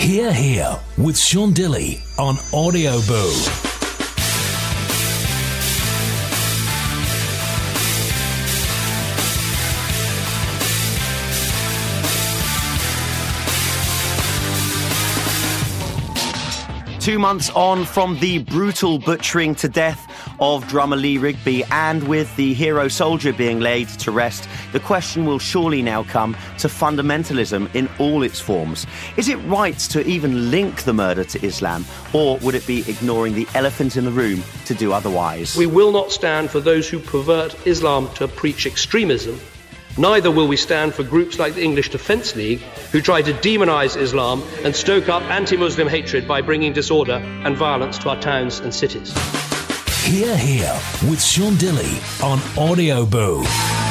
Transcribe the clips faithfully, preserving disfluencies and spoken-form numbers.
Hear Here with Sean Dilley on Audio Boo. Two months on from the brutal butchering to death of drummer Lee Rigby, and with the hero soldier being laid to rest, the question will surely now come to fundamentalism in all its forms. Is it right to even link the murder to Islam, or would it be ignoring the elephant in the room to do otherwise? We will not stand for those who pervert Islam to preach extremism. Neither will we stand for groups like the English Defence League, who try to demonise Islam and stoke up anti-Muslim hatred by bringing disorder and violence to our towns and cities. Hear Here with Sean Dilley on Audio Boo.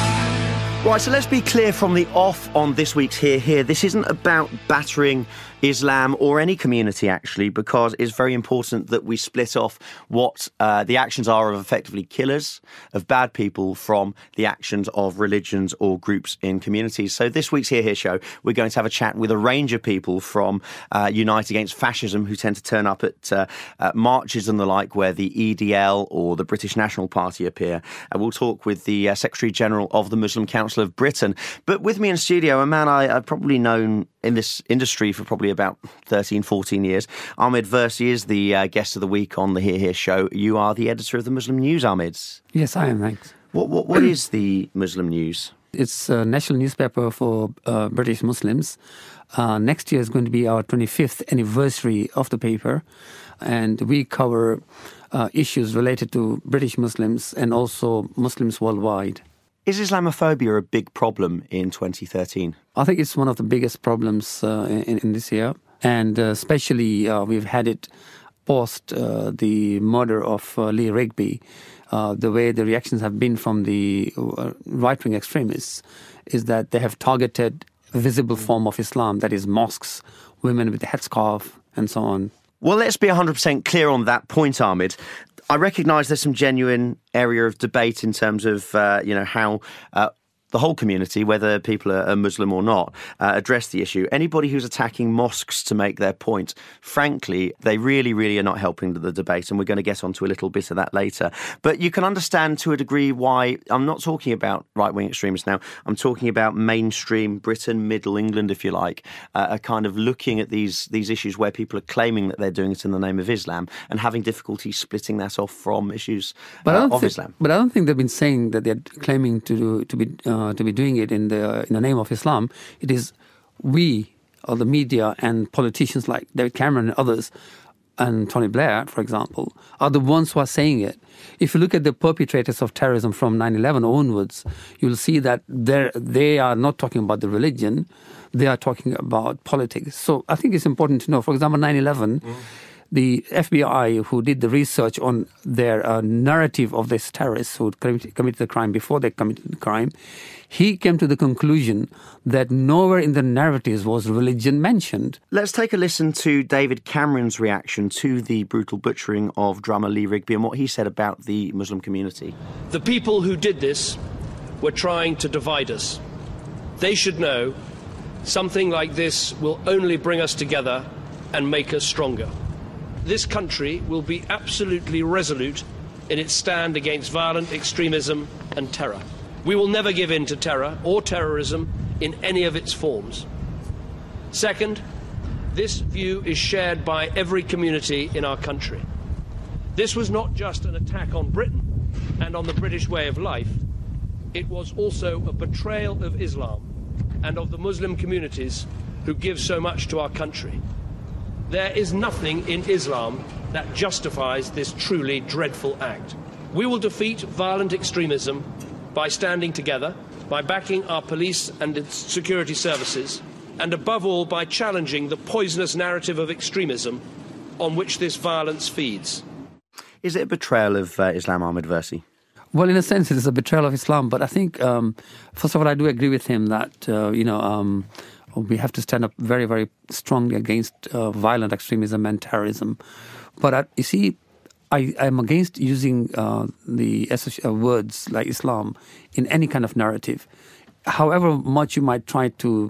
Right, so let's be clear from the off on this week's Hear Here. This isn't about battering Islam or any community, actually, because it's very important that we split off what uh, the actions are of effectively killers, of bad people, from the actions of religions or groups in communities. So this week's Hear Here show, we're going to have a chat with a range of people from uh, Unite Against Fascism, who tend to turn up at uh, uh, marches and the like where the E D L or the British National Party appear. And we'll talk with the uh, Secretary-General of the Muslim Council of Britain. But with me in studio, a man I, I've probably known in this industry for probably about thirteen, fourteen years. Ahmed Versi is the uh, guest of the week on the Hear Here show. You are the editor of the Muslim News, Ahmed. Yes, I am, thanks. What, what, what is the Muslim News? It's a national newspaper for uh, British Muslims. Uh, next year is going to be our twenty-fifth anniversary of the paper, and we cover uh, issues related to British Muslims and also Muslims worldwide. Is Islamophobia a big problem in twenty thirteen? I think it's one of the biggest problems uh, in, in this year, and uh, especially uh, we've had it post uh, the murder of uh, Lee Rigby. Uh, the way the reactions have been from the uh, right-wing extremists is that they have targeted a visible form of Islam, that is mosques, women with the headscarf, and so on. Well, let's be one hundred percent clear on that point, Ahmed. I recognise there's some genuine area of debate in terms of, uh, you know, how uh, the whole community, whether people are Muslim or not, uh, address the issue. Anybody who's attacking mosques to make their point, frankly, they really, really are not helping the debate, and we're going to get onto a little bit of that later. But you can understand to a degree why I'm not talking about right-wing extremists now. I'm talking about mainstream Britain, Middle England, if you like, uh, are kind of looking at these these issues where people are claiming that they're doing it in the name of Islam and having difficulty splitting that off from issues uh, of think, Islam. But I don't think they've been saying that they're claiming to do, to be uh, to be doing it in the in the name of Islam. It is we, or the media and politicians like David Cameron and others, and Tony Blair, for example, are the ones who are saying it. If you look at the perpetrators of terrorism from nine eleven onwards, you'll see that they are not talking about the religion, they are talking about politics. So I think it's important to know, for example, nine eleven, mm. the F B I, who did the research on their uh, narrative of these terrorists who committed, committed the crime before they committed the crime, he came to the conclusion that nowhere in the narratives was religion mentioned. Let's take a listen to David Cameron's reaction to the brutal butchering of drummer Lee Rigby and what he said about the Muslim community. The people who did this were trying to divide us. They should know something like this will only bring us together and make us stronger. This country will be absolutely resolute in its stand against violent extremism and terror. We will never give in to terror or terrorism in any of its forms. Second, this view is shared by every community in our country. This was not just an attack on Britain and on the British way of life. It was also a betrayal of Islam and of the Muslim communities who give so much to our country. There is nothing in Islam that justifies this truly dreadful act. We will defeat violent extremism by standing together, by backing our police and its security services, and above all by challenging the poisonous narrative of extremism on which this violence feeds. Is it a betrayal of uh, Islam, Ahmed Versi? Well, in a sense, it is a betrayal of Islam. But I think, um, first of all, I do agree with him that, uh, you know, um, we have to stand up very, very strongly against uh, violent extremism and terrorism. But, uh, you see, I am against using uh, the associ- uh, words like Islam in any kind of narrative. However much you might try to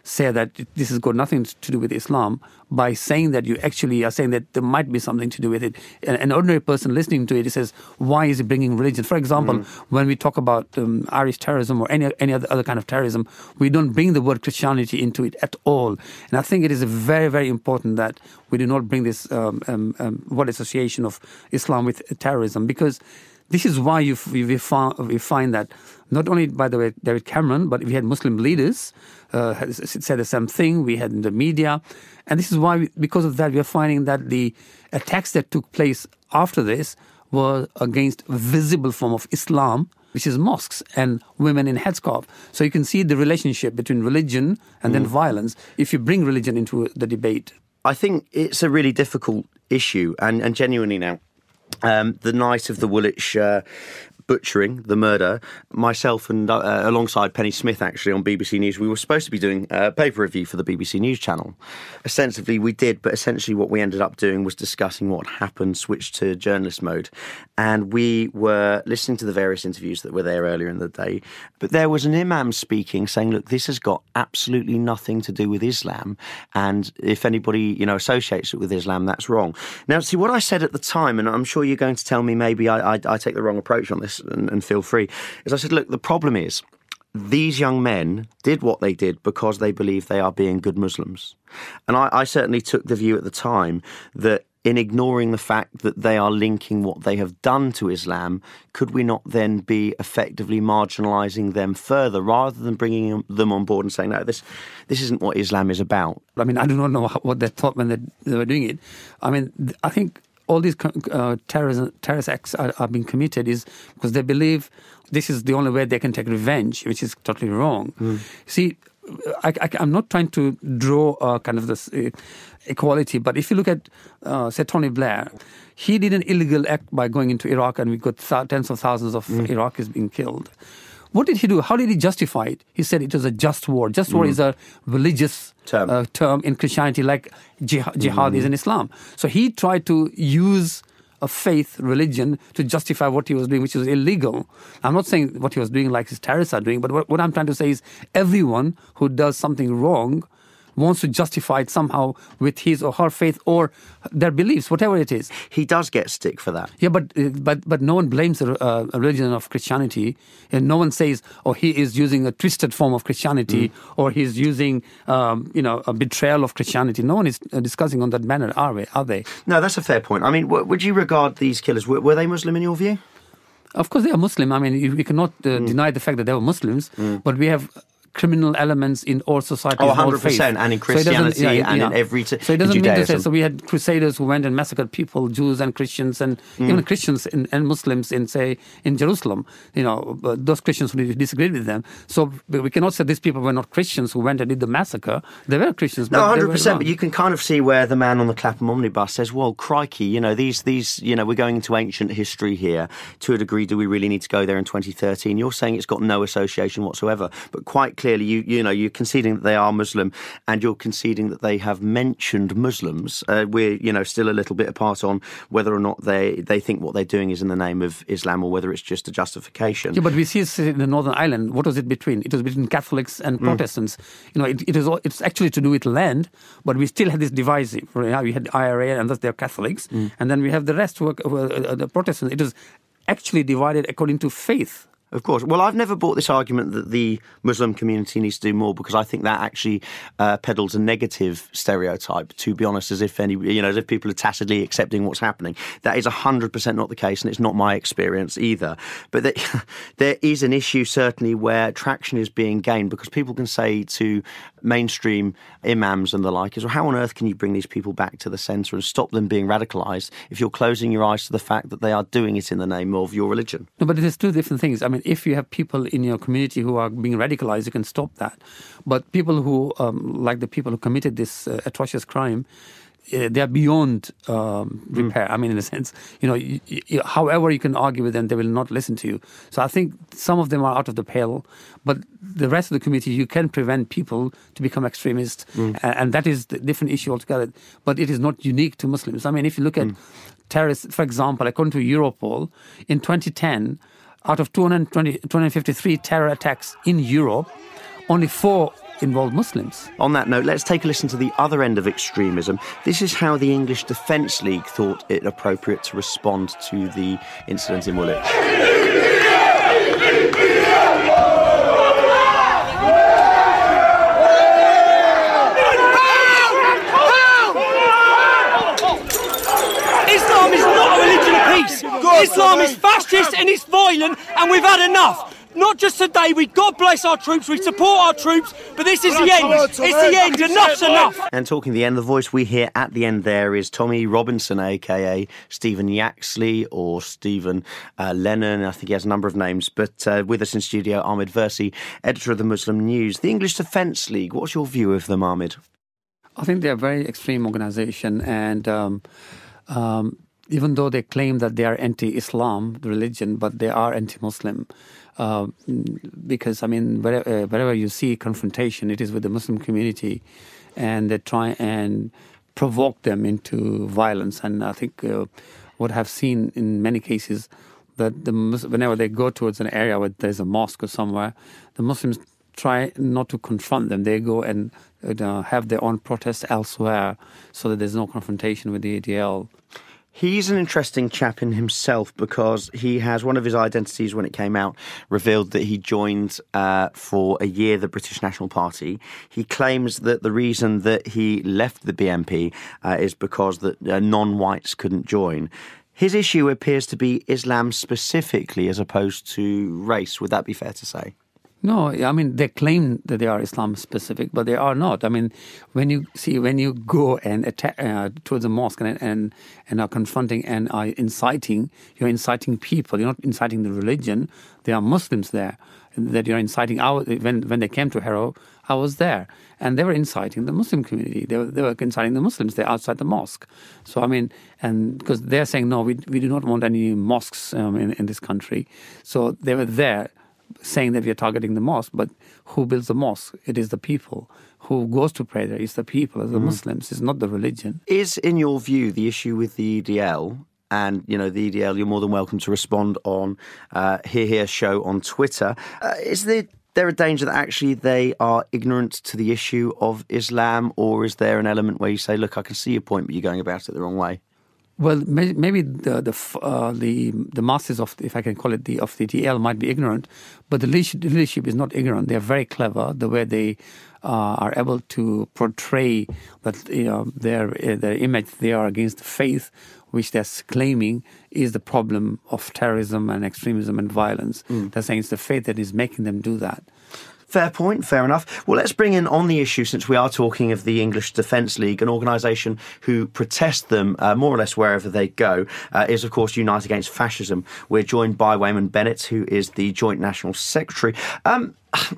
say that this has got nothing to do with Islam by saying that you actually are saying that there might be something to do with it. An, an ordinary person listening to it, he says, why is he bringing religion? For example, mm. when we talk about um, Irish terrorism or any any other, other kind of terrorism, we don't bring the word Christianity into it at all. And I think it is very, very important that we do not bring this um, um, um, word association of Islam with terrorism, because this is why you, we, found, we find that not only, by the way, David Cameron, but we had Muslim leaders uh, said the same thing. We had in the media. And this is why, we, because of that, we are finding that the attacks that took place after this were against a visible form of Islam, which is mosques and women in headscarf. So you can see the relationship between religion and mm. then violence if you bring religion into the debate. I think it's a really difficult issue, and, and genuinely now, Um, the night of the Woolwich uh, butchering, the murder, myself and uh, alongside Penny Smith actually on B B C News, we were supposed to be doing a paper review for the B B C News channel. Ostensibly we did, but essentially what we ended up doing was discussing what happened, switched to journalist mode. And we were listening to the various interviews that were there earlier in the day. But there was an imam speaking saying, look, this has got absolutely nothing to do with Islam. And if anybody, you know, associates it with Islam, that's wrong. Now, see, what I said at the time, and I'm sure you're going to tell me maybe I, I, I take the wrong approach on this, And, and feel free, is I said, look, the problem is these young men did what they did because they believe they are being good Muslims. And I, I certainly took the view at the time that in ignoring the fact that they are linking what they have done to Islam, could we not then be effectively marginalising them further rather than bringing them on board and saying, no, this this isn't what Islam is about? I mean, I do not know what they thought when they, they were doing it. I mean, I think all these uh, terrorism, terrorist acts are, are being committed is because they believe this is the only way they can take revenge, which is totally wrong. Mm. See, I, I, I'm not trying to draw uh, kind of this uh, equality, but if you look at, uh, say, Tony Blair, he did an illegal act by going into Iraq, and we got th- tens of thousands of mm. Iraqis being killed. What did he do? How did he justify it? He said it was a just war. Just mm. war is a religious term, uh, term in Christianity, like jihad, jihad mm. is in Islam. So he tried to use a faith, religion, to justify what he was doing, which is illegal. I'm not saying what he was doing like his terrorists are doing, but what, what I'm trying to say is everyone who does something wrong wants to justify it somehow with his or her faith or their beliefs, whatever it is. He does get stick for that. Yeah, but but but no one blames the uh, religion of Christianity, and no one says, "Oh, he is using a twisted form of Christianity," mm. or he's using, um, you know, a betrayal of Christianity. No one is discussing on that manner, are we? Are they? No, that's a fair point. I mean, w- would you regard these killers? Were, were they Muslim in your view? Of course, they are Muslim. I mean, we cannot uh, mm. deny the fact that they were Muslims, mm. but we have criminal elements in all societies. Oh, one hundred percent, and in Christianity so yeah, and yeah. in every t- So it doesn't mean to say, so we had Judaism. crusaders who went and massacred people, Jews and Christians, and mm. even Christians in, and Muslims in, say, in Jerusalem. You know, those Christians who disagreed with them. So we cannot say these people were not Christians who went and did the massacre. They were Christians. No, but one hundred percent, but you can kind of see where the man on the Clapham omnibus says, well, crikey, you know, these, these, you know, we're going into ancient history here. To a degree, do we really need to go there in twenty thirteen? You're saying it's got no association whatsoever. But quite clearly, you, you know, you're conceding that they are Muslim, and you're conceding that they have mentioned Muslims. Uh, we're, you know, still a little bit apart on whether or not they, they think what they're doing is in the name of Islam or whether it's just a justification. Yeah, but we see it in the Northern Ireland. What was it between? It was between Catholics and mm. Protestants. You know, it, it is it's actually to do with land, but we still had this divisive. Right? We had I R A, and thus they're Catholics, mm. and then we have the rest who are, who are uh, the Protestants. It was actually divided according to faith. Of course. Well, I've never bought this argument that the Muslim community needs to do more, because I think that actually uh, peddles a negative stereotype, to be honest, as if any, you know, as if people are tacitly accepting what's happening. That is one hundred percent not the case, and it's not my experience either. But that, there is an issue, certainly, where traction is being gained, because people can say to mainstream imams and the like, is, well, how on earth can you bring these people back to the centre and stop them being radicalised if you're closing your eyes to the fact that they are doing it in the name of your religion? No, but there's two different things. I mean, if you have people in your community who are being radicalized, you can stop that. But people who, um, like the people who committed this uh, atrocious crime, uh, they are beyond um, repair. Mm. I mean, in a sense, you know, you, you, however you can argue with them, they will not listen to you. So I think some of them are out of the pale, but the rest of the community, you can prevent people to become extremists, mm. and, and that is a different issue altogether. But it is not unique to Muslims. I mean, if you look at mm. terrorists, for example, according to Europol, in twenty ten, out of two hundred twenty, two hundred fifty-three terror attacks in Europe, only four involve Muslims. On that note, let's take a listen to the other end of extremism. This is how the English Defence League thought it appropriate to respond to the incident in Woolwich. Islam is not a religion of peace. Islam is fascist and it's violent, and we've had enough. Not just today, we God bless our troops, we support our troops, but this is the end. It's the end, enough's enough. And talking the end, the voice we hear at the end there is Tommy Robinson, a k a. Stephen Yaxley or Stephen uh, Lennon. I think he has a number of names. But uh, with us in studio, Ahmed Versi, editor of the Muslim News. The English Defence League, what's your view of them, Ahmed? I think they're a very extreme organisation, and um, um, even though they claim that they are anti-Islam, the religion, but they are anti-Muslim. Uh, because, I mean, wherever, uh, wherever you see confrontation, it is with the Muslim community, and they try and provoke them into violence. And I think uh, what I've seen in many cases, that the whenever they go towards an area where there's a mosque or somewhere, the Muslims try not to confront them. They go and uh, have their own protests elsewhere so that there's no confrontation with the A D L. He's an interesting chap in himself because he has one of his identities when it came out revealed that he joined uh, for a year the British National Party. He claims that the reason that he left the B N P uh, is because that uh, non-whites couldn't join. His issue appears to be Islam specifically as opposed to race. Would that be fair to say? No, I mean, they claim that they are Islam-specific, but they are not. I mean, when you see, when you go and attack uh, towards a mosque and, and and are confronting and are inciting, you're inciting people. You're not inciting the religion. There are Muslims there that you're inciting. I was, when when they came to Harrow, I was there, and they were inciting the Muslim community. They were, they were inciting the Muslims there outside the mosque. So, I mean, and because they're saying, no, we we do not want any mosques um, in, in this country. So they were there saying that we are targeting the mosque, but who builds the mosque? It is the people. Who goes to pray there? It's the people, it's the mm. Muslims. It's not the religion. Is, in your view, the issue with the E D L, and, you know, the E D L, you're more than welcome to respond on uh, Hear Hear Show on Twitter, uh, is there, there a danger that actually they are ignorant to the issue of Islam, or is there an element where you say, look, I can see your point, but you're going about it the wrong way? Well, maybe the the uh, the the masses of, if I can call it, the of the E D L might be ignorant, but the leadership, the leadership is not ignorant. They are very clever. The way they uh, are able to portray that, you know, their their image, they are against the faith, which they're claiming is the problem of terrorism and extremism and violence. Mm. They're saying it's the faith that is making them do that. Fair point, fair enough. Well, let's bring in on the issue, since we are talking of the English Defence League, an organisation who protest them uh, more or less wherever they go, uh, is, of course, Unite Against Fascism. We're joined by Wayman Bennett, who is the Joint National Secretary. Um,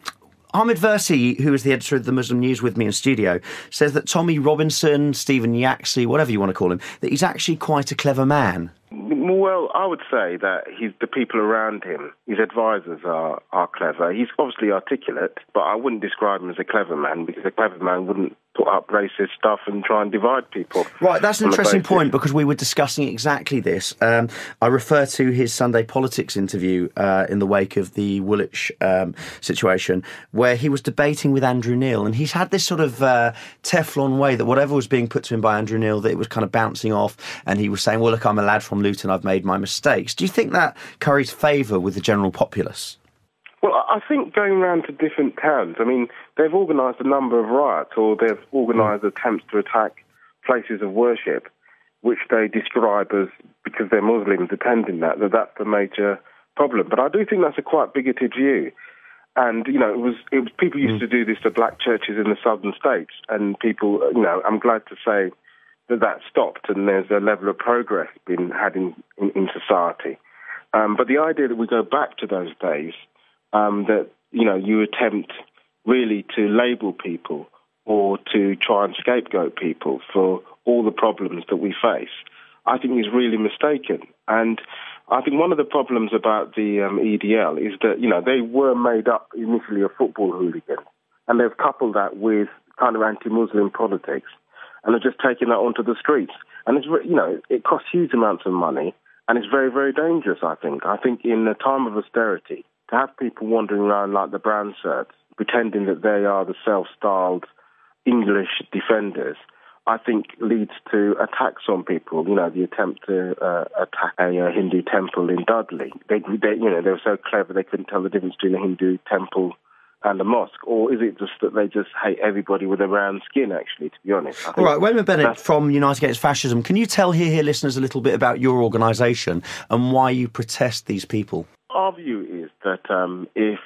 Ahmed Versi, who is the editor of the Muslim News with me in studio, says that Tommy Robinson, Stephen Yaxley, whatever you want to call him, that he's actually quite a clever man. Well, I would say that he's, the people around him, his advisors are, are clever. He's obviously articulate, but I wouldn't describe him as a clever man, because a clever man wouldn't put up racist stuff and try and divide people. Right, that's an interesting point, because we were discussing exactly this. Um, I refer to his Sunday Politics interview uh, in the wake of the Woolwich um, situation, where he was debating with Andrew Neil, and he's had this sort of uh, Teflon way that whatever was being put to him by Andrew Neil, that it was kind of bouncing off, and he was saying, well, look, I'm a lad from Luton, I've made my mistakes. Do you think that curries favour with the general populace? Well, I think going around to different towns, I mean, they've organised a number of riots, or they've organised attempts to attack places of worship, which they describe as, because they're Muslims attending that, that that's the major problem. But I do think that's a quite bigoted view. And, you know, it was, it was people used to do this to black churches in the southern states, and people, you know, I'm glad to say that that stopped, and there's a level of progress being had in, in, in society. Um, but the idea that we go back to those days, um, that, you know, you attempt really to label people or to try and scapegoat people for all the problems that we face, I think is really mistaken. And I think one of the problems about the um, E D L is that, you know, they were made up initially of football hooligans, and they've coupled that with kind of anti-Muslim politics, and they're just taking that onto the streets. And, it's, you know, it costs huge amounts of money, and it's very, very dangerous, I think. I think in a time of austerity, to have people wandering around like the brown shirts, pretending that they are the self-styled English defenders, I think leads to attacks on people. You know, the attempt to uh, attack a, a Hindu temple in Dudley. They, they, you know, they were so clever they couldn't tell the difference between a Hindu temple and a mosque. Or is it just that they just hate everybody with a round skin, actually, to be honest? All right, Wayman Bennett from United Against Fascism, can you tell Here Here listeners a little bit about your organisation and why you protest these people? Our view is that um, if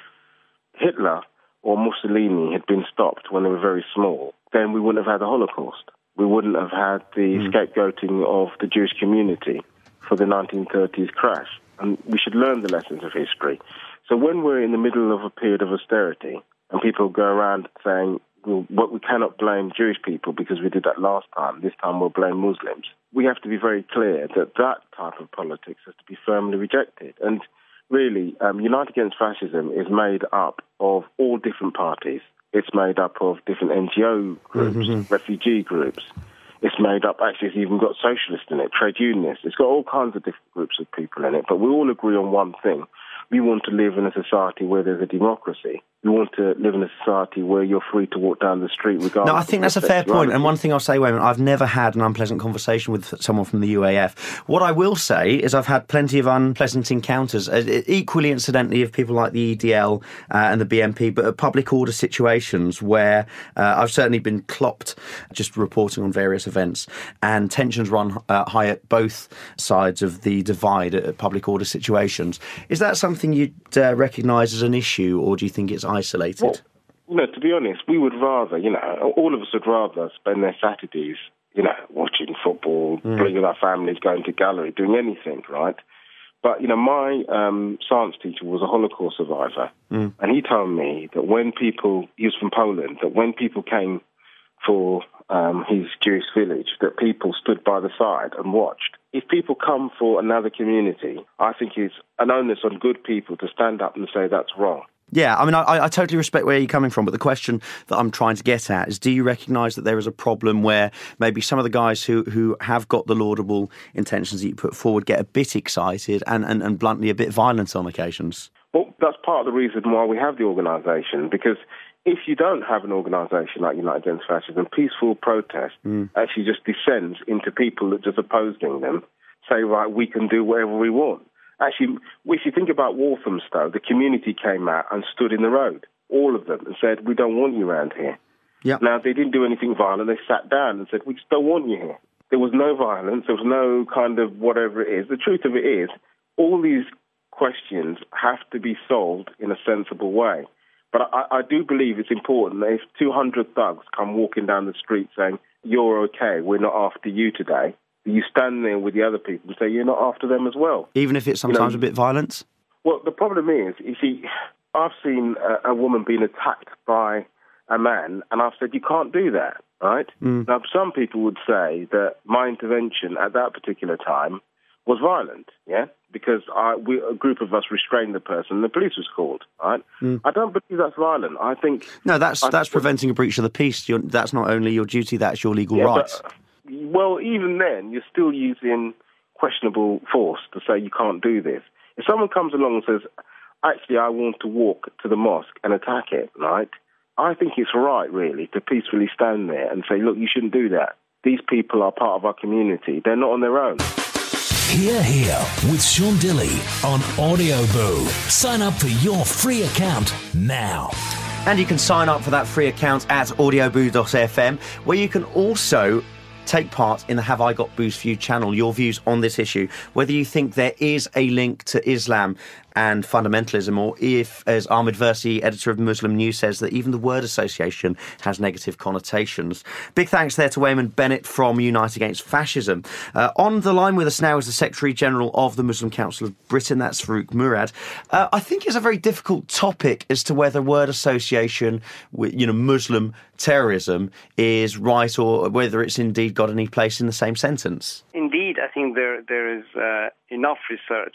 Hitler or Mussolini had been stopped when they were very small, then we wouldn't have had the Holocaust. We wouldn't have had the mm. scapegoating of the Jewish community for the nineteen thirties crash. And we should learn the lessons of history. So when we're in the middle of a period of austerity and people go around saying, well, what, we cannot blame Jewish people because we did that last time, this time we'll blame Muslims, we have to be very clear that that type of politics has to be firmly rejected. And really, um, United Against Fascism is made up of all different parties. It's made up of different N G O groups, mm-hmm. refugee groups. It's made up, actually, it's even got socialists in it, trade unionists. It's got all kinds of different groups of people in it. But we all agree on one thing. We want to live in a society where there's a democracy. We want to live in a society where you're free to walk down the street regardless. No, I think that's a fair point. And one thing I'll say, Wayman, I've never had an unpleasant conversation with someone from the U A F. What I will say is I've had plenty of unpleasant encounters, uh, equally incidentally, of people like the E D L uh, and the B N P, but at public order situations where uh, I've certainly been clopped just reporting on various events, and tensions run uh, high at both sides of the divide at public order situations. Is that something you'd uh, recognise as an issue, or do you think it's isolated? Well, you know, to be honest, we would rather, you know, all of us would rather spend their Saturdays, you know, watching football, mm. being with our families, going to gallery, doing anything, right? But, you know, my um, science teacher was a Holocaust survivor, mm. and he told me that when people, he was from Poland, that when people came for um, his Jewish village, that people stood by the side and watched. If people come for another community, I think it's an onus on good people to stand up and say that's wrong. Yeah, I mean, I, I totally respect where you're coming from, but the question that I'm trying to get at is, do you recognise that there is a problem where maybe some of the guys who, who have got the laudable intentions that you put forward get a bit excited and, and, and bluntly a bit violent on occasions? Well, that's part of the reason why we have the organisation, because if you don't have an organisation like United Against Fascism, peaceful protest mm. actually just descends into people that just opposing them say, right, we can do whatever we want. Actually, if you think about Walthamstow, the community came out and stood in the road, all of them, and said, we don't want you around here. Yep. Now, they didn't do anything violent. They sat down and said, we just don't want you here. There was no violence. There was no kind of whatever it is. The truth of it is, all these questions have to be solved in a sensible way. But I, I do believe it's important that if two hundred thugs come walking down the street saying, you're okay, we're not after you today, you stand there with the other people and say you're not after them as well. Even if it's sometimes you know, a bit violent? Well, the problem is, you see, I've seen a, a woman being attacked by a man, and I've said, you can't do that, right? Mm. Now, some people would say that my intervention at that particular time was violent, yeah? Because I, we, a group of us restrained the person and the police was called, right? Mm. I don't believe that's violent. I think... No, that's I, that's preventing a breach of the peace. You're, that's not only your duty, that's your legal yeah, rights. But, well, even then, you're still using questionable force to say you can't do this. If someone comes along and says, actually, I want to walk to the mosque and attack it, right? I think it's right, really, to peacefully stand there and say, look, you shouldn't do that. These people are part of our community. They're not on their own. Here, here with Sean Dilley on Audio Boo. Sign up for your free account now. And you can sign up for that free account at audioboo dot f m, where you can also take part in the Have I Got Boo's View channel, your views on this issue, whether you think there is a link to Islam and fundamentalism, or if, as Ahmed Versi, editor of Muslim News, says that even the word association has negative connotations. Big thanks there to Wayman Bennett from Unite Against Fascism. Uh, on the line with us now is the Secretary-General of the Muslim Council of Britain, that's Farouk Murad. Uh, I think it's a very difficult topic as to whether word association with, you know, Muslim terrorism is right, or whether it's indeed got any place in the same sentence. Indeed, I think there there is uh, enough research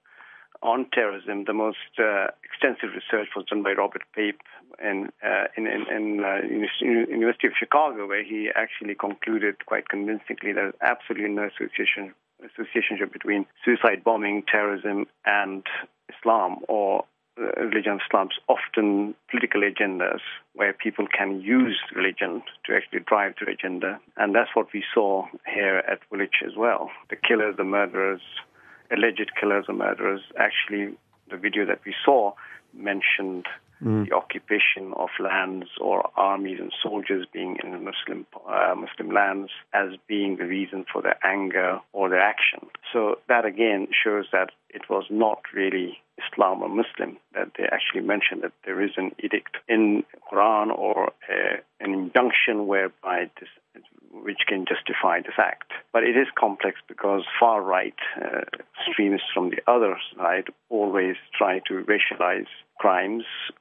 on terrorism. The most uh, extensive research was done by Robert Pape in uh, in, in, in uh, University of Chicago, where he actually concluded quite convincingly that there's absolutely no association association between suicide bombing, terrorism, and Islam, or religion of Islam is often political agendas where people can use religion to actually drive their agenda. And that's what we saw here at Woolwich as well. The killers, the murderers, alleged killers or murderers, actually the video that we saw mentioned mm. the occupation of lands or armies and soldiers being in Muslim uh, Muslim lands as being the reason for their anger or their action. So that again shows that it was not really Islam or Muslim, that they actually mentioned that there is an edict in Quran or a, an injunction whereby this, which can justify this act. But it is complex because far-right uh, extremists from the other side always try to racialize crimes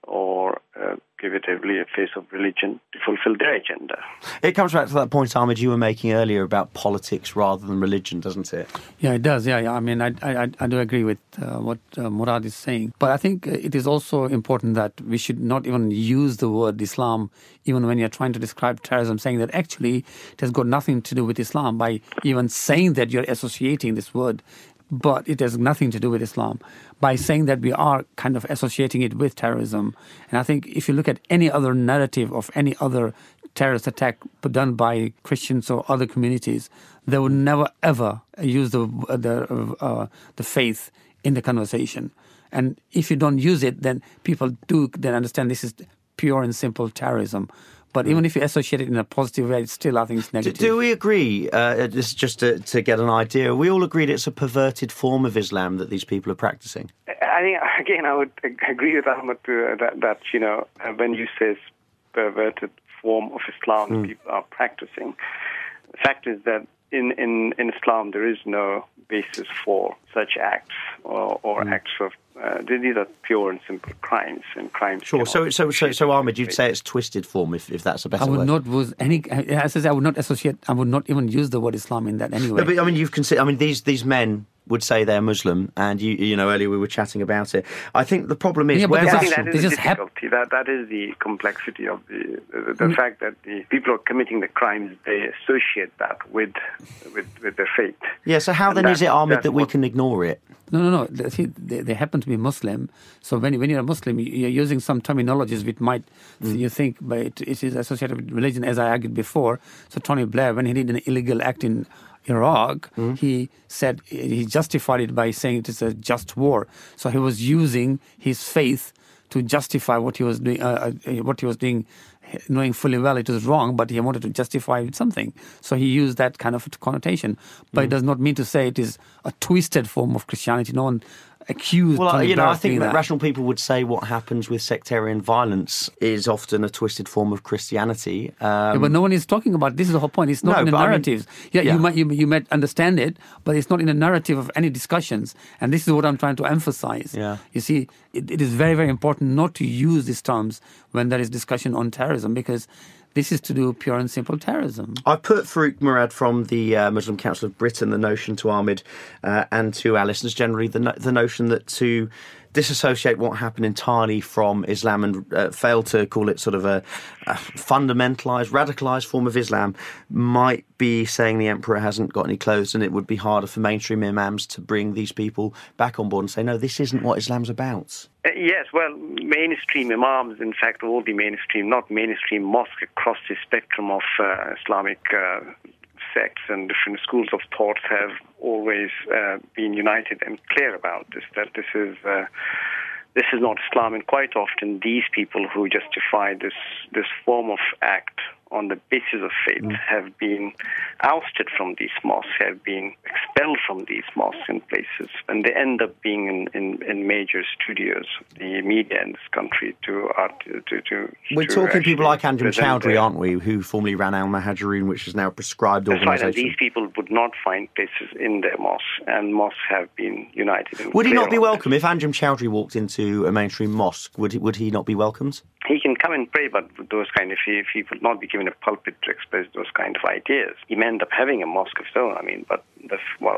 or uh, give it a, really a face of religion to fulfill their agenda. It comes back to that point, Ahmed, you were making earlier about politics rather than religion, doesn't it? Yeah, it does. Yeah, yeah. I mean, I I, I do agree with uh, what uh, Murad is saying. But I think it is also important that we should not even use the word Islam even when you're trying to describe terrorism, saying that actually it has got nothing to do with Islam. By even saying that, you're associating this word, but it has nothing to do with Islam. By saying that, we are kind of associating it with terrorism. And I think if you look at any other narrative of any other terrorist attack done by Christians or other communities, they would never ever use the the uh, the faith in the conversation. And if you don't use it, then people do then understand this is pure and simple terrorism. But even if you associate it in a positive way, still I think it's negative. Do, do we agree, uh, this is just to, to get an idea, we all agreed it's a perverted form of Islam that these people are practicing? I think, again, I would agree with Ahmed uh, that, that, you know, when you say perverted form of Islam mm. that people are practicing, the fact is that in, in, in Islam there is no basis for such acts or, or mm. acts of Uh, these are pure and simple crimes, and crimes. Sure. So, so, so, so, Ahmed, you'd say it's twisted form, if, if that's a better word. I would word. not use any. As I say, I would not associate. I would not even use the word Islam in that anyway. No, but I mean, you've considered. I mean, these these men would say they're Muslim, and you you know earlier we were chatting about it. I think the problem is yeah, where I that, think that is the difficulty. That that is the complexity of the the, the mm. fact that the people who are committing the crimes, they associate that with with, with their faith. Yeah. So how and then that, is it, Ahmed, that we what, can ignore it? No, no, no. See, they, they happen to be Muslim. So when, when you're a Muslim, you're using some terminologies which might, mm. you think, but it, it is associated with religion, as I argued before. So Tony Blair, when he did an illegal act in Iraq, mm. he said, he justified it by saying it is a just war. So he was using his faith to justify what he was doing, uh, what he was doing, knowing fully well it was wrong, but he wanted to justify it with something. So he used that kind of connotation. But mm. it does not mean to say it is a twisted form of Christianity. No one accused Well, Tony you know, Blair I think that, that rational people would say what happens with sectarian violence is often a twisted form of Christianity. Um, yeah, but no one is talking about, this is the whole point, it's not no, in the narratives. I mean, yeah, yeah. You, might, you, you might understand it, but it's not in the narrative of any discussions. And this is what I'm trying to emphasize. Yeah. You see, it, it is very, very important not to use these terms when there is discussion on terrorism, because this is to do pure and simple terrorism. I put Farouk Murad from the uh, Muslim Council of Britain the notion to Ahmed uh, and to our listeners generally, the, no- the notion that to disassociate what happened entirely from Islam and uh, fail to call it sort of a, a fundamentalised, radicalised form of Islam might be saying the emperor hasn't got any clothes, and it would be harder for mainstream imams to bring these people back on board and say, no, this isn't what Islam's about. Uh, yes, well, mainstream imams, in fact, all the mainstream, not mainstream mosques across the spectrum of uh, Islamic uh, sects and different schools of thought have always uh, been united and clear about this, that this is uh, this is not Islam. And quite often these people who justify this, this form of act on the basis of faith mm. have been ousted from these mosques, have been expelled from these mosques in places, and they end up being in, in, in major studios, the media in this country, to... Uh, to, to, to We're to talking people like Anjem Chowdhury, their, aren't we, who formerly ran Al Mahajarun, which is now a prescribed organisation. organisation. Right, and these people would not find places in their mosques, and mosques have been united. And would he not be welcome? This. If Anjem Chowdhury walked into a mainstream mosque, would he, would he not be welcomed? He can come and pray, but those kind of, if he would not be given a pulpit to express those kind of ideas, he may end up having a mosque of his own. I mean, but the, well, I'm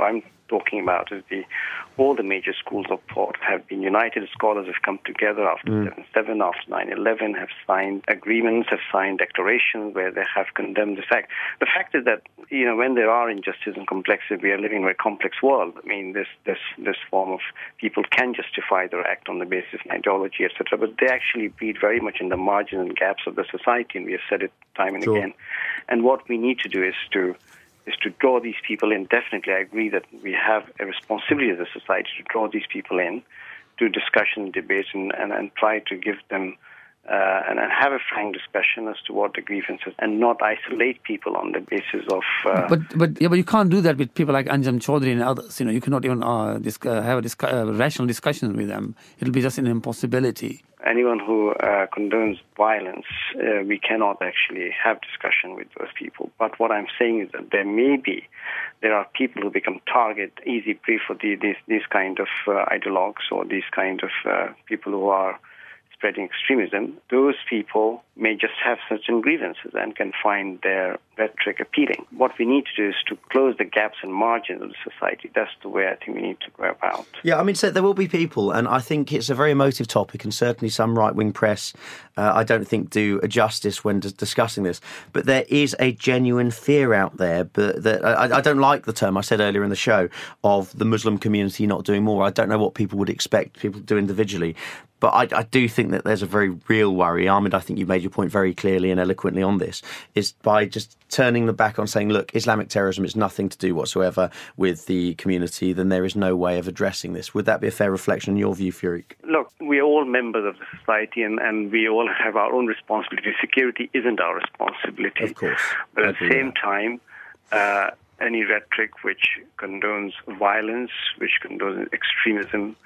talking about is the all the major schools of thought have been united. Scholars have come together after Mm. seven seven, after nine eleven, have signed agreements, have signed declarations where they have condemned this act. The fact is that, you know, when there are injustice and complexity, we are living in a very complex world. I mean, this this this form of people can justify their act on the basis of ideology, et cetera, but they actually breed very much in the margins and gaps of the society, and we have said it time and Sure. again. And what we need to do is to is to draw these people in. Definitely, I agree that we have a responsibility as a society to draw these people in to discussion, debate, and, and, and try to give them uh, and, and have a frank discussion as to what the grievances, and not isolate people on the basis of. Uh, But but yeah, but you can't do that with people like Anjem Chaudhry and others. You know, you cannot even uh, disc- uh, have a disc- uh, rational discussion with them. It'll be just an impossibility. Anyone who uh, condones violence, uh, we cannot actually have discussion with those people. But what I'm saying is that there may be, there are people who become target, easy prey for the, these these kind of uh, ideologues or these kind of uh, people who are spreading extremism. Those people may just have certain grievances and can find their rhetoric appealing. What we need to do is to close the gaps and margins of the society. That's the way I think we need to go about. Yeah, I mean, so there will be people, and I think it's a very emotive topic, and certainly some right-wing press, uh, I don't think, do a justice when dis- discussing this. But there is a genuine fear out there, but that I, I don't like the term I said earlier in the show of the Muslim community not doing more. I don't know what people would expect people to do individually. But I, I do think that there's a very real worry. Ahmed, I think you made your point very clearly and eloquently on this, is by just turning the back on saying, look, Islamic terrorism has nothing to do whatsoever with the community, then there is no way of addressing this. Would that be a fair reflection in your view, Farouk? Look, we are all members of the society, and, and we all have our own responsibility. Security isn't our responsibility. Of course. But I at the agree same with that. time, uh, any rhetoric which condones violence, which condones extremism,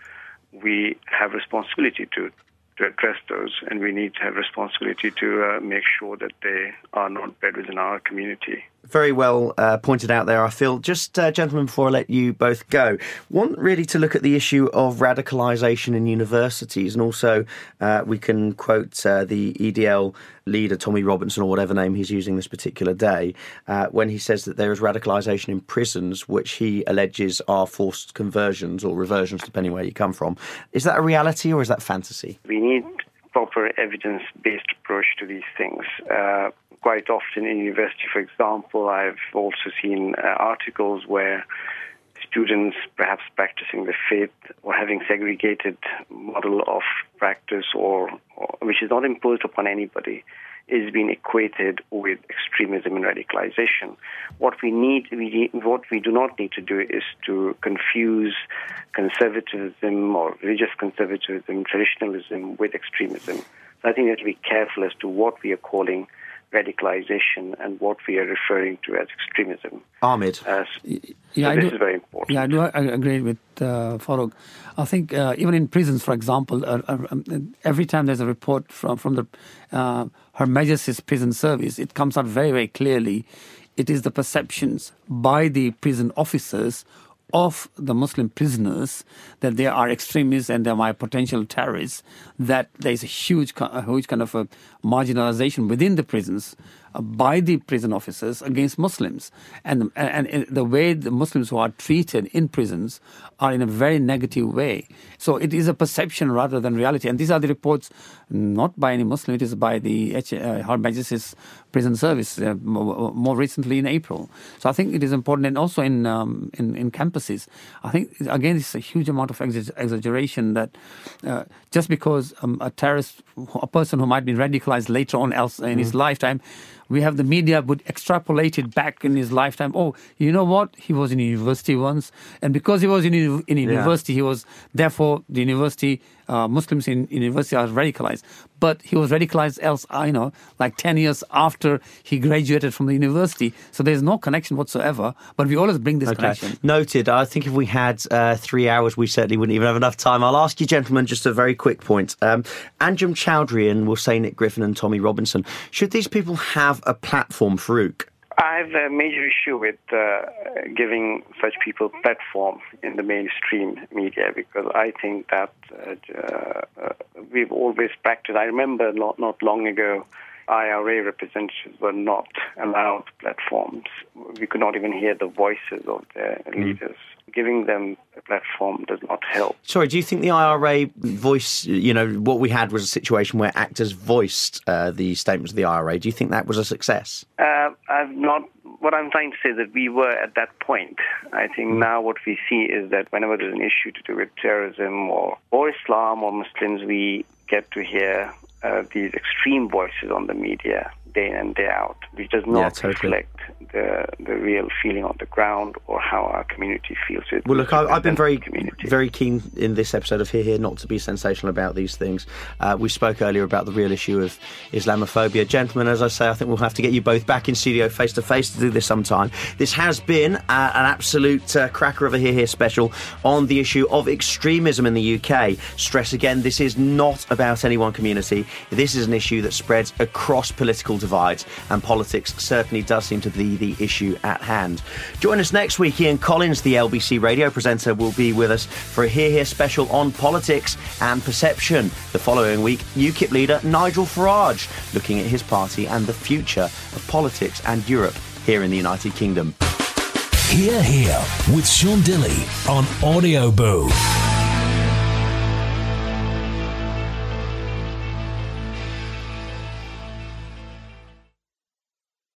we have responsibility to to address those, and we need to have responsibility to uh, make sure that they are not bred within our community. Very well uh, pointed out there, I feel. Just, uh, gentlemen, before I let you both go, want really to look at the issue of radicalisation in universities, and also uh, we can quote uh, the E D L leader, Tommy Robinson, or whatever name he's using this particular day, uh, when he says that there is radicalisation in prisons, which he alleges are forced conversions or reversions, depending where you come from. Is that a reality or is that fantasy? We need proper evidence-based approach to these things. Uh, quite often in university, for example, I've also seen uh, articles where students perhaps practicing the faith or having segregated model of practice or, or which is not imposed upon anybody is being equated with extremism and radicalization. What we need, we, what we do not need to do is to confuse conservatism or religious conservatism, traditionalism with extremism. So I think we have to be careful as to what we are calling radicalization and what we are referring to as extremism. Ahmed. Uh, Yeah, so I this do, is very important. Yeah, I do I agree with uh, Farouk. I think uh, even in prisons, for example, uh, uh, um, every time there's a report from, from the uh, Her Majesty's Prison Service, it comes out very, very clearly. It is the perceptions by the prison officers of the Muslim prisoners that they are extremists and they are potential terrorists, that there is a huge, a huge kind of a marginalization within the prisons uh, by the prison officers against Muslims. And, and, and the way the Muslims who are treated in prisons are in a very negative way. So it is a perception rather than reality. And these are the reports not by any Muslim, it is by the H- uh, Her Majesty's Prison Service uh, more, more recently in April. So I think it is important, and also in um, in, in campuses. I think, again, it's a huge amount of exa- exaggeration that uh, just because um, a terrorist, a person who might be radicalized later on else in mm. his lifetime, we have the media would extrapolate it back in his lifetime. Oh, you know what? He was in university once. And because he was in, in university, yeah. he was, therefore, the university, uh, Muslims in university are radicalized. But he was radicalized else, I know, like ten years after he graduated from the university. So there's no connection whatsoever. But we always bring this okay. connection. Noted. I think if we had uh, three hours, we certainly wouldn't even have enough time. I'll ask you, gentlemen, just a very quick point. Um, Anjem Chaudhry and we'll say Nick Griffin and Tommy Robinson, should these people have a platform, Farouk? I have a major issue with uh, giving such people platform in the mainstream media, because I think that uh, uh, we've always practiced. I remember not, not long ago I R A representatives were not allowed platforms. We could not even hear the voices of their mm. leaders. Giving them a platform does not help. Sorry, do you think the I R A voice, you know, what we had was a situation where actors voiced uh, the statements of the I R A. Do you think that was a success? Uh, I've not. What I'm trying to say is that we were at that point. I think mm. now what we see is that whenever there's an issue to do with terrorism or, or Islam or Muslims, we get to hear uh, these extreme voices on the media day in and day out, which does not yeah, totally. reflect the the real feeling on the ground or how our community feels. It well, look, I, I've been very very keen in this episode of Hear Hear not to be sensational about these things. Uh, we spoke earlier about the real issue of Islamophobia. Gentlemen, as I say, I think we'll have to get you both back in studio face to face to do this sometime. This has been uh, an absolute uh, cracker of a Hear Hear special on the issue of extremism in the U K. Stress again, this is not about any one community. This is an issue that spreads across political divides, and politics certainly does seem to be the issue at hand. Join us next week. Ian Collins, the L B C radio presenter, will be with us for a Hear Hear special on politics and perception. The following week, UKIP leader Nigel Farage looking at his party and the future of politics and Europe here in the United Kingdom. Hear Hear with Sean Dilley on Audio Boo.